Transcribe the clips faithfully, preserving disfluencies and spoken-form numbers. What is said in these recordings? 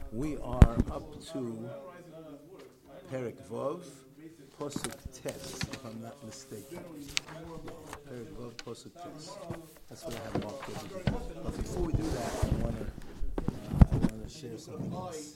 We are up to Perek Vov, Posuk Tes, if I'm not mistaken. Perek Vov, Posuk Tes. That's what I have marked over there. But before we do that, I want to uh, I want to share something else.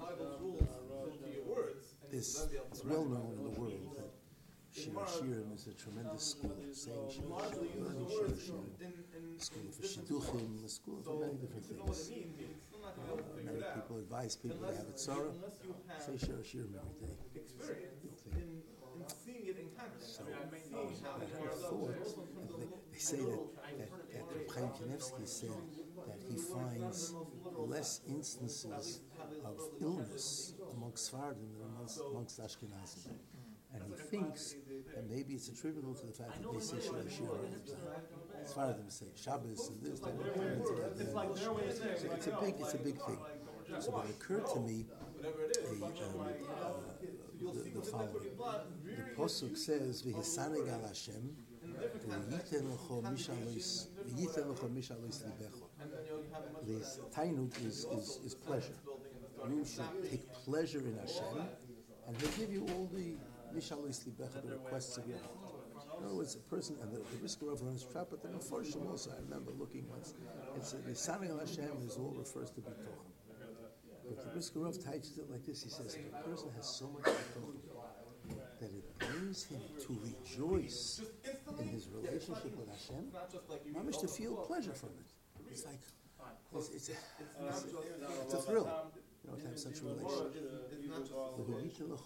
This it's well known in the world that Shir Shirim is a tremendous school. Saying Shir Shirim, learning Shir Shirim, school for Shidduchim, a school for many different things. Uh, many people advise people to have it Sarah, say Shir Shirim every day. It's a good thing. So, I had a thought, they, they say that, that, that Chaim Kanevsky said that he finds less instances of illness amongst Sephardim than amongst, amongst Ashkenazim. And he thinks that maybe it's attributable to the fact that they say Shir Shir all the time. Sephardim say Shabbos and this, that, and that. So it's a big, it's a big thing. So it occurred to me a, um, uh, the, the following. The Posuk says, "V'hisaneg al Hashem, v'yiten l'cho mishalois, v'yiten l'cho mishalois libecho." This tainut is, is is pleasure. You should take pleasure in Hashem, and He'll give you all the mishalois libecho, the requests of your heart. In other words, a person, and the, the Brisker Rav learns trap, but the Mefarshim also. I remember looking once. It's v'hisaneg al Hashem is all refers to bitochen. But the Brisker Rav teaches it like this. He says, if a person has so much bitochen that it brings him to rejoice in his relationship with Hashem, mamish to feel pleasure from it. It's like, it's, it's, a, it's, a, it's a thrill, you know, to have such a relationship. They'll give you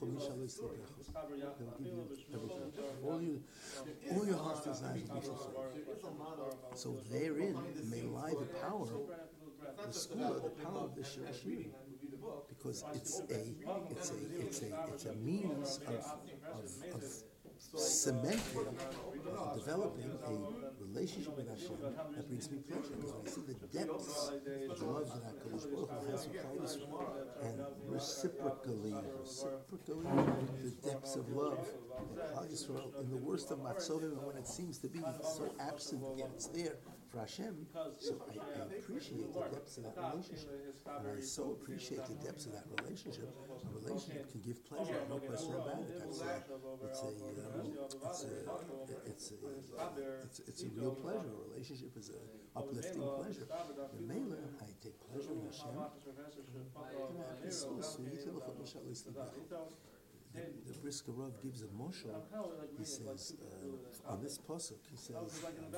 everything. All, you, all your heart's desires will be fulfilled. So therein may lie the power, the school, the power of the Shir Shirim. Because it's a it's a it's a it's a means of of, of cementing, uh, developing a relationship with Hashem that brings me pleasure. Because when I see the depths of love that HaKadosh Baruch Hu has for Klal Yisrael, and reciprocally, reciprocally, the depths of love that Klal Yisrael, in the worst of matzovim, and when it seems to be so absent, yet it's there for Hashem. So I, I appreciate the depths of that relationship, and I so appreciate the depths of that relationship. A relationship can give pleasure, no question about it. That's a, it's a, um, it's a, it's a, it's, it's a real pleasure. A relationship is an uplifting pleasure. The Mela, I take pleasure in Hashem. It's so sweet. The, the Brisker Rav gives a moshel. He says uh, on this pasuk, he says um,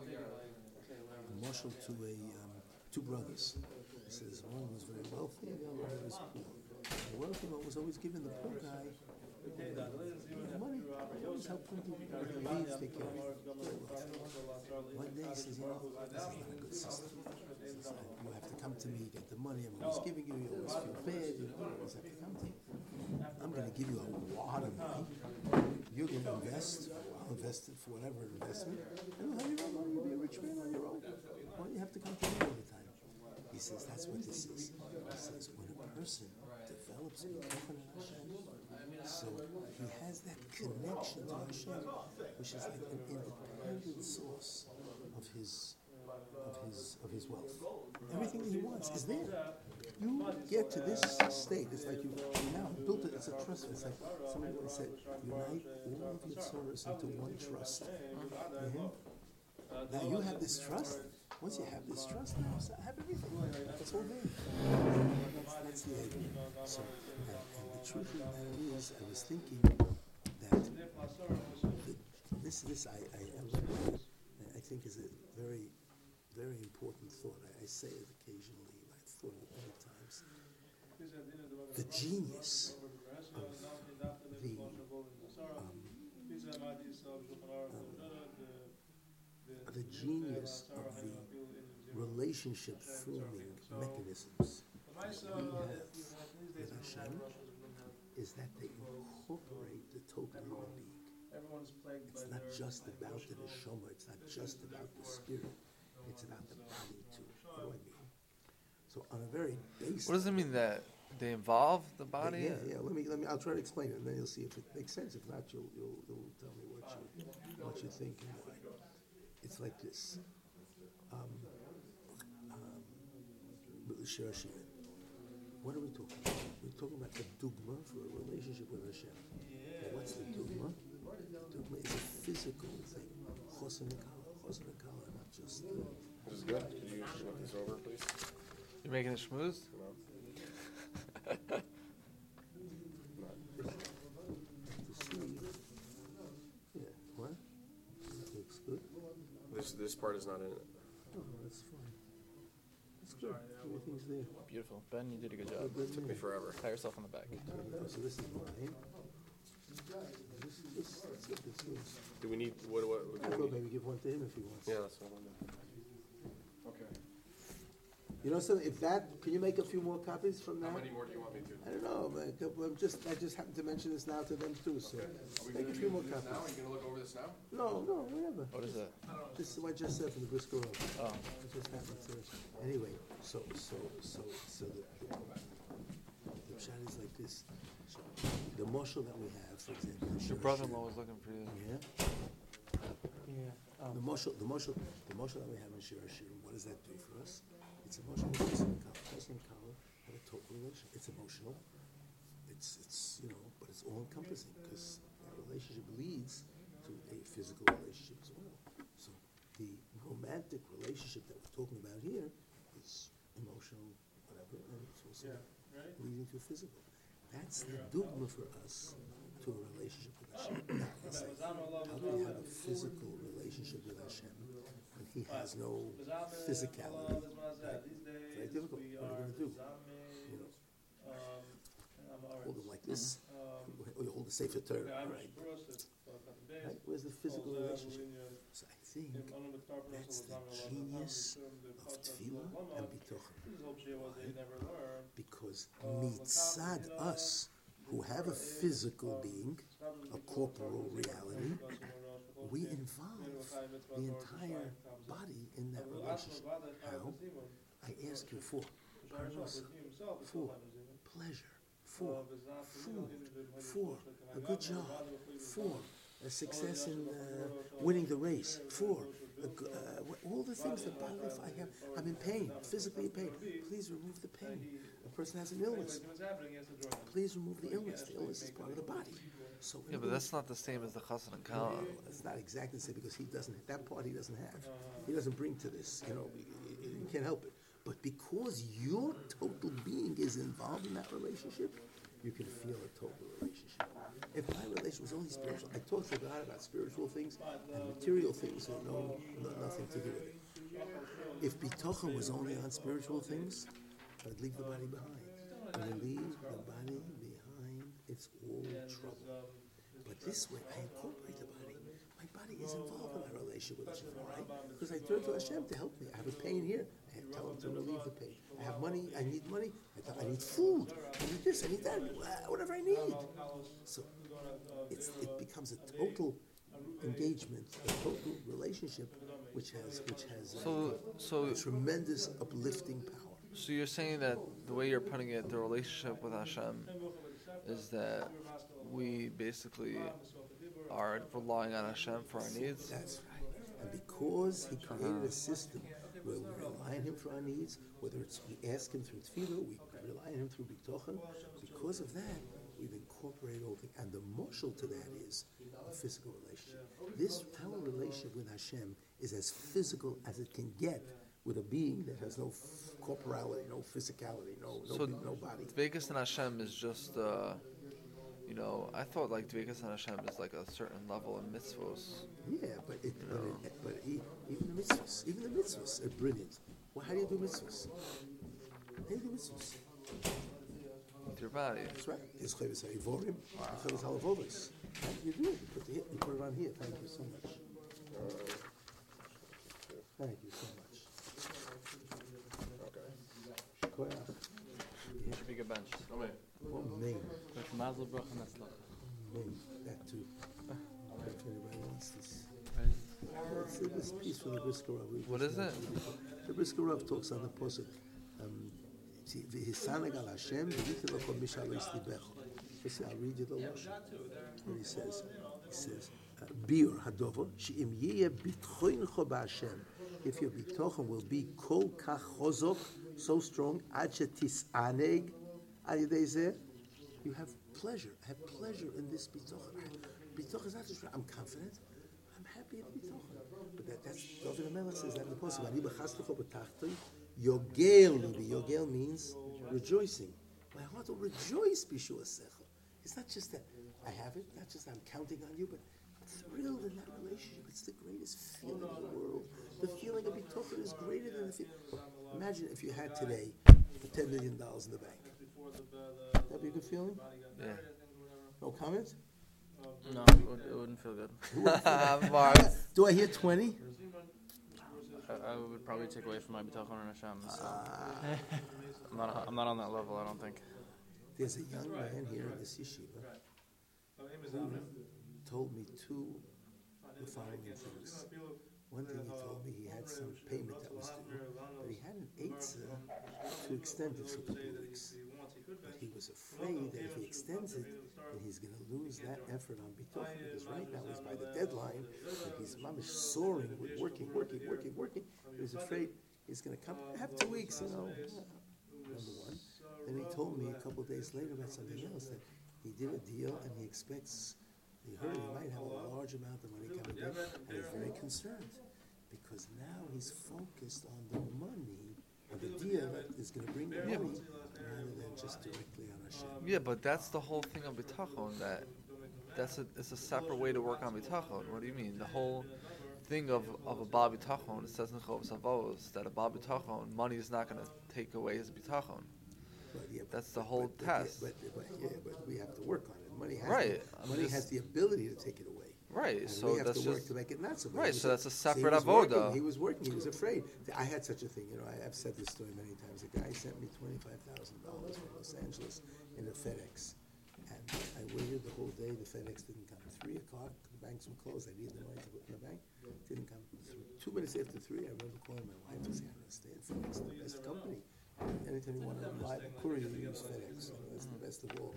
a moshel to a um, two brothers. He says one was very wealthy and the other one was poor. The wealthy one was always giving the poor guy uh, money. Always helped him to needs, take care of him. One day he says, you know, this is not a good system. Says, you have to come to me, get the money. I'm always giving you. You always feel bad. You always have to come to me. I'm going to give you a lot of money. You're going to invest. I'll invest it for whatever investment. And you'll have your own money. You'll be a rich man on your own. Why do you have to come to me all the time? He says that's what this is. He says when a person develops a covenant in Hashem, so he has that connection to Hashem, which is like an independent source of his of his of his wealth. Everything that he wants is there. You get to this state. It's like you, you now built it. It's a trust. It's like somebody said, unite all of your sorrows into one trust. Mm-hmm. Now you have this trust. Once you have this trust, now I have everything. That's all there. That's, that's the idea. So, and, and the truth of the matter is, I was thinking that the, this, this, I, I, I think is a very, very important thought. I, I say it occasionally. I've thought of it many times. The genius of the um, um, the genius of the relationship forming mechanisms that we have with Hashem is that they incorporate the total human being. It's not just about the neshama, it's not just about the spirit, it's about the body too. What do I mean? So on a very basic... What does it mean that they involve the body? Yeah, yeah, let me, let me, I'll try to explain it and then you'll see if it makes sense. If not, you'll, you'll, you'll tell me what you, what you think and why. It's like this. Um, um, what are we talking about? We're talking about the dogma for a relationship with Hashem. Well, what's the dogma? The dogma is a physical thing. Chosen and kala. Chosen and kala are not just... Uh, this is good. Could you look this over, please? You're making it schmooze? No. Yeah, what? That looks good. This this part is not in it. Oh, that's fine. That's good. Everything's there. Beautiful. Ben, you did a good job. Good, Took me forever. Pat yourself on the back. Oh, so this is mine. This, this, let's get this yours. Do we need what? What? what I do we thought need? maybe give one to him if he wants. Yeah, that's what I'm doing. Okay. You know something? If that, can you make a few more copies from that? How many more do you want me to? I don't know, but a couple- I'm just, I just happened to mention this now to them too, so Okay. Are we make a gonna few do more this copies. now? Are you gonna look over this now? No, no, whatever. What is it? This is what I just said from the Briscoe Road. Oh. It just happened to, anyway, so, so, so, so the, the, the shot is like this. So the marshal that we have, for example. the Your Shir brother-in-law was looking for you. Hashirim, Yeah? Yeah. The marshal, the marshal, the marshal that we have in Shir Hashirim, what does that do for us? It's emotional. Chesed and Kala. Chesed and Kala have a total relation. It's emotional. It's, it's, you know, but it's all encompassing because that relationship leads to a physical relationship as well. So the romantic relationship that we're talking about here is emotional, whatever, and it's also leading to physical. That's the dogma for us to a relationship with Hashem. Now, let's say, how do we have a physical relationship with Hashem when He has no physicality? Right? It's very difficult. What are you going to do? You know, hold them like this, or you hold the Sefer Torah, right? Right? Where's the physical relationship? So I think that's the genius of Tefillah and Bitochen. Why? Because mitzad us, who have a physical being, a corporal reality, we involve the entire body in that relationship. How? I ask you for parnasa, for pleasure, for food, for a good job, for a success in uh, winning the race, for a, g- uh, all the things that bother me. I have, I'm in pain, physically in pain. Please remove the pain. A person has an illness. Please remove the illness. The illness is part of the body. So Yeah, but that's not the same as the chassan and kala. no, it's not exactly the same because he doesn't. That part he doesn't have. He doesn't bring to this. You know, he, he can't help it. But because your total being is involved in that relationship, you can feel a total relationship. If my relationship was only spiritual, I talk to God about spiritual things and material things have no, no nothing to do with it. If bitochen was only on spiritual things, I'd leave the body behind. When I leave the body behind, it's all trouble. But this way, I incorporate the body. My body is involved in my relationship with Hashem, right? Because I turn to Hashem to help me. I have a pain here. I tell him to relieve the pain. I have money. I need money. I, tell, I need food. I need this. I need that. Whatever I need. So it's, it becomes a total engagement, a total relationship, which has which has a, So, so, a tremendous uplifting power. so you're saying that the way you're putting it, the relationship with Hashem, is that we basically are relying on Hashem for our needs. That's right. And because He created a system where we rely on Him for our needs, whether it's we ask Him through tefillah, we rely on Him through bitochen, because of that, we've incorporated all things. And the marshal to that is a physical relationship. This, our relationship with Hashem is as physical as it can get with a being that has no f- corporality, no physicality, no no, So be- no body. Dvekas and Hashem is just, uh, you know, I thought like Dvekas and Hashem is like a certain level of mitzvos. Yeah, but it, but, it, but he, even the mitzvahs, even the mitzvahs are brilliant. Well, how do you do mitzvahs? How do you do mitzvahs? With your body. That's right. There's chavis harivorim, chavis halavovis. How do you do it? You put, the, you put it on here. Thank you so much. Thank you so much. Okay. Koyach. Yeah. Should be a good bench. Amen. Oh, name. Like Mazel Bracha Netzlach. Name. That too. If anybody wants this. Right? It's this piece from the Brisker Rav. we What just is it? mentioned. The Brisker Rav talks on the posuk. Um, see, "V'hisaneg al Hashem, v'yite lo kol mi shalo yislibecho." Listen, I'll read you the lashon. What he says. He says, "Bir hadovo she'im yeh bitchoincho b'Hashem." If your bitochen will be kol kach chozok, so strong, ad shetis'aneg Ayidezeh, you have pleasure. I have pleasure in this bitochen. Bitochen is not just I'm confident. I'm happy in bitochen. But that, that's David HaMelech says that in the Pasuk. Ani b'chastecho b'tachtoi yogel libi. Yogel means rejoicing. My heart will rejoice b'shua secha. It's not just that I have it, not just that I'm counting on you, but I'm thrilled in that relationship. It's the greatest feeling in the world. The feeling of bitochen is greater than the feeling. Imagine if you had today ten million dollars in the bank. That'd be a good feeling? Yeah. No comment? No, it, would, it wouldn't feel good. Mark. Do I hear twenty? I, I would probably take away from my bitachon and Hashem. So. Uh, I'm not. I'm not on that level. I don't think. there's a young man here in this yeshiva who told me two the following things. One thing he told me, he had some payment that was due, but he had an eitzah to extend it for a couple of weeks. But he was afraid that if he extends it, then he's going to lose that effort on bitochen, because right now he's by the deadline, and he's mamish soaring with working, working, working, working. He was afraid he's going to come, have two weeks, you know. Number one. Then he told me a couple of days later about something else, that he did a deal and he expects, he heard he might have a large amount of money coming in, and he's very concerned because now he's focused on the money, on the deal that is going to bring the money, rather than just directly on Hashem. Yeah, but that's the whole thing of bitachon. That that's a it's a separate way to work on bitachon. What do you mean? The whole thing of of a bal bitachon, it says in Chovos Havos that a bal bitachon, money is not going to take away his bitachon. But yeah, but, That's the whole but, test. But, but, but, yeah, but we have to work on it. Money has Right. The, I'm money just- has the ability to take it away. Right. And So we have that's to work just to make it not so. right. He So was- that's a so he separate was working, avoda. He was working. He was afraid. I had such a thing. You know, I, I've said this story many times. A guy sent me twenty-five thousand dollars from Los Angeles in a FedEx, and I waited the whole day. The FedEx didn't come. Three o'clock, the banks were closed. I needed the money to put in the bank. Didn't come. Two minutes after three, I remember calling my wife and saying, "I don't understand. FedEx is the best company. Anything you want to buy a courier, you use FedEx. You know, that's the best of all.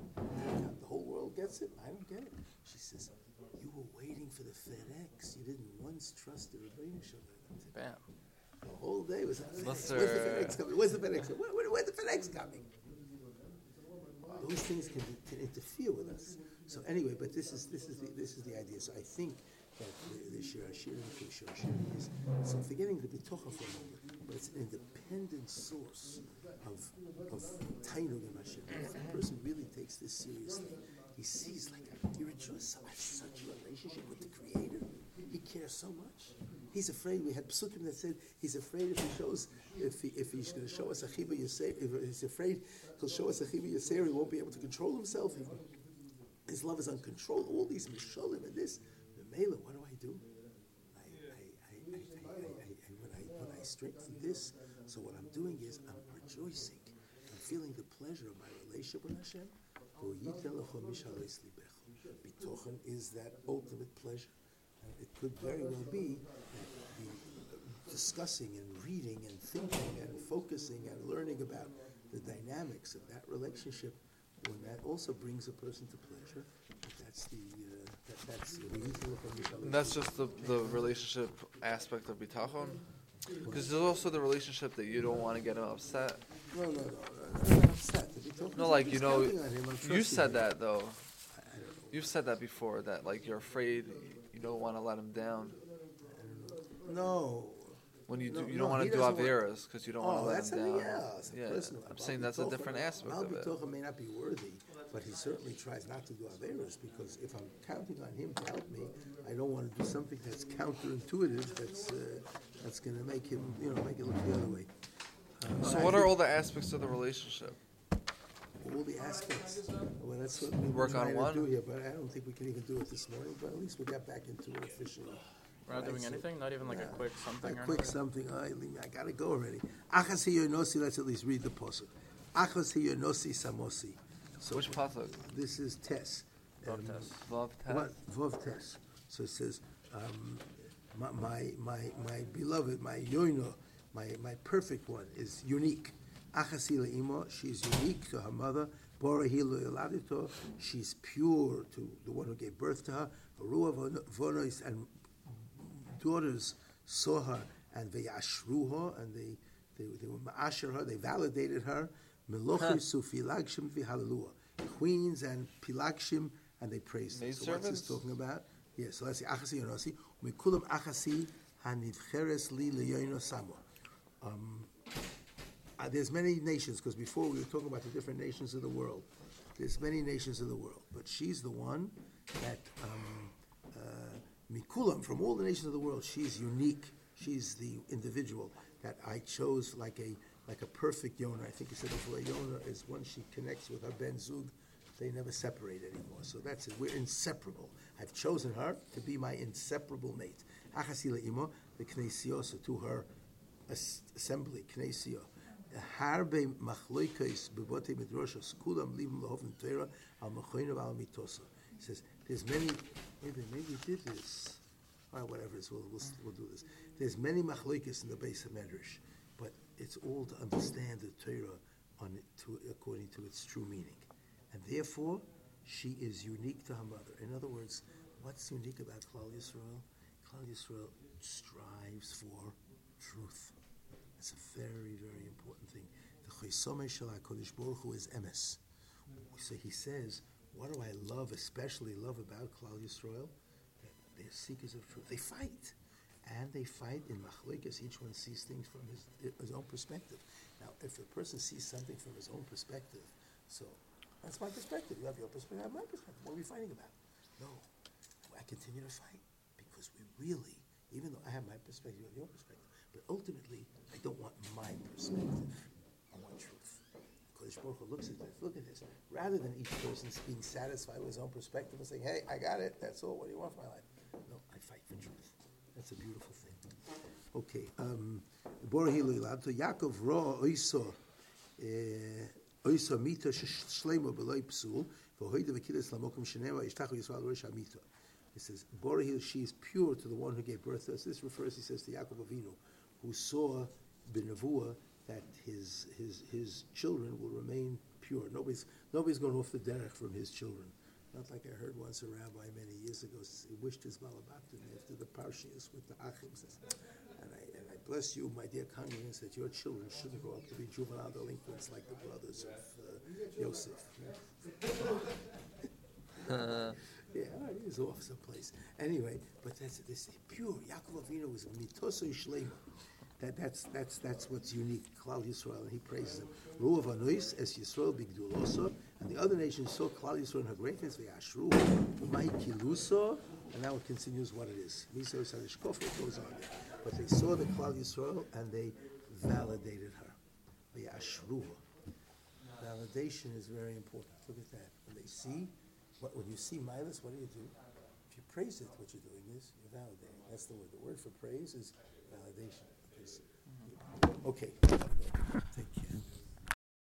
The whole world gets it. I don't get it." She says, "You were waiting for the FedEx. You didn't once trust the Rebbeinu Shalom." Bam. The whole day was FedEx. Mister Where's the FedEx coming? Where's the FedEx coming? Where, where, where's the FedEx coming? Those things can, can interfere with us. So anyway, but this is this is the this is the idea. So I think that the, the Shir Hashirim, the Shir Hashirim is, so forgetting the Bitocha for a moment, but it's an independent source of of Tainug and Hashem. If a person really takes this seriously, he sees like he rejoices. I have such a relationship with the Creator. He cares so much. He's afraid. We had psukim that said he's afraid if he shows, if he if he's going to show us a chiba yaser, if he's afraid he'll show us a chiba yaser, he won't be able to control himself. He, his love is uncontrollable. All these mishalim and this. The Mela, what do I do? I I I I, I, I, I when I when I strengthen this, so what I'm doing is I'm rejoicing. I'm feeling the pleasure of my relationship with Hashem. Bitochen is that ultimate pleasure. And it could very well be that the discussing and reading and thinking and focusing and learning about the dynamics of that relationship, when that also brings a person to pleasure, that's the uh, that, that's the that's just the the relationship aspect of bitachon. Because there's also the relationship that you don't want to get him upset. No, no, no, no, no, I'm upset. The Bitochen No, is like I'm you just know, counting on him, I'm you trusting said him. that though. I, I don't know. You've said that before. That like you're afraid, you don't want to let him down. No. When you do, No, you no, don't want he to do doesn't want- averas because you don't want to Oh, let that's him something down. else. Yeah, Personal. I'm Baal saying that's a Bitochen- different aspect Baal of it. Bitochen may not be worthy, but he certainly tries not to do averas, because if I'm counting on him to help me, I don't want to do something that's counterintuitive. That's uh, that's going to make him, you know, make it look the other way. Uh, So I what are think all the aspects of the relationship? all the aspects? Well, that's what we Work were on trying one? to do here, but I don't think we can even do it this morning. But at least we got back into it officially. We're not Right, doing so- anything. Not even like a Nah, quick something. A or quick anything? something. I, I gotta go already. Achas hiyonosi. Let's at least read the pasuk. Achas hiyonosi samosi. So Which pasuk? this is Tes. Vav Um, Tes. Vav Tes? What? Vav Tes. So it says, um, my, my my my beloved, my yoino, my my perfect one is unique. Achasi le'imo. She's unique to her mother. Borahi le'eladito. She's pure to the one who gave birth to her. Ruah vonois, and daughters saw her and they ashruha, and they they, they were ma'asher her, they validated her. Melochis ufilagshim v'hallelujah. Queens and pilagshim, and they praise them. Maid So what's this servants? talking about? Yeah, so let's see. Achasi yonosi. Mekulam achasi hanivcheres li leyoino samo. Um, uh, there's many nations, because before we were talking about the different nations of the world. There's many nations of the world, but she's the one that um, uh, mikulam, from all the nations of the world, she's unique. She's the individual that I chose like a like a perfect yona. I think he said before, a yona is when she connects with her ben zug, they never separate anymore. So that's it. We're inseparable. I've chosen her to be my inseparable mate. Achasila imo, the knesiyah, so to her as- assembly, knesiyah. Harbe machloikais bebote midrashos kulam libim lahovim Torah al machoinav al mitosa. He says there's many. Maybe maybe we did this. All right, whatever it is, we'll, we'll we'll do this. There's many machloikis in the base of Medrash, but it's all to understand the Torah on it to, according to its true meaning, and therefore she is unique to her mother. In other words, what's unique about Klal Yisrael? Klal Yisrael strives for truth. It's a very, very important thing. The Chosome Shel HaKadosh Baruch Hu is emes. So he says, what do I love, especially love about Klal Yisrael? That they're seekers of truth. They fight. And they fight in machlokes. Each one sees things from his, his own perspective. Now, if a person sees something from his own perspective, so that's my perspective. You have your perspective, I have my perspective. What are we fighting about? No. I continue to fight because we really, even though I have my perspective, you have your perspective, but ultimately, I don't want my perspective. I want truth. Kodesh Baruch Hu looks at this. Look at this. Rather than each person being satisfied with his own perspective and saying, "Hey, I got it. That's all. What do you want from my life?" No, I fight for truth. That's a beautiful thing. Okay. Um, Borahilu Ilad to Yaakov Ra Oiso Oiso Mita Shlema Beloi Psul V'Hoida V'Kidas Lamokum Sheneva Ishtachu Yisrael Rosh Hamita. He says, Borahil, she is pure to the one who gave birth to us. This refers, he says, to Yaakov Avinu, who saw B'Nevuah that his his his children will remain pure. Nobody's nobody's going off the derech from his children. Not like I heard once a rabbi many years ago, he wished his malabaktin after the parshias with the achim. And I, and I bless you, my dear congregants, that your children shouldn't grow up to be juvenile delinquents like the brothers of uh, Yosef. Yeah, he's off someplace. Anyway, but that's this pure. Yaakov Avinu was mitoso shlema. That that's that's that's what's unique. Klal Yisrael, and he praises him. Ruav Anois es Yisrael bigduloso, and the other nations saw Klal Yisrael in her greatness. Ve'ashru umay kiluso, and now it continues what it is. Miso sarishkof, it goes on there. But they saw the Klal Yisrael and they validated her. Ve'ashru. Validation is very important. Look at that. When they see. What, when you see Milas, what do you do? If you praise it, what you're doing is you're validating. That's the word. The word for praise is validation. Okay. Okay. Take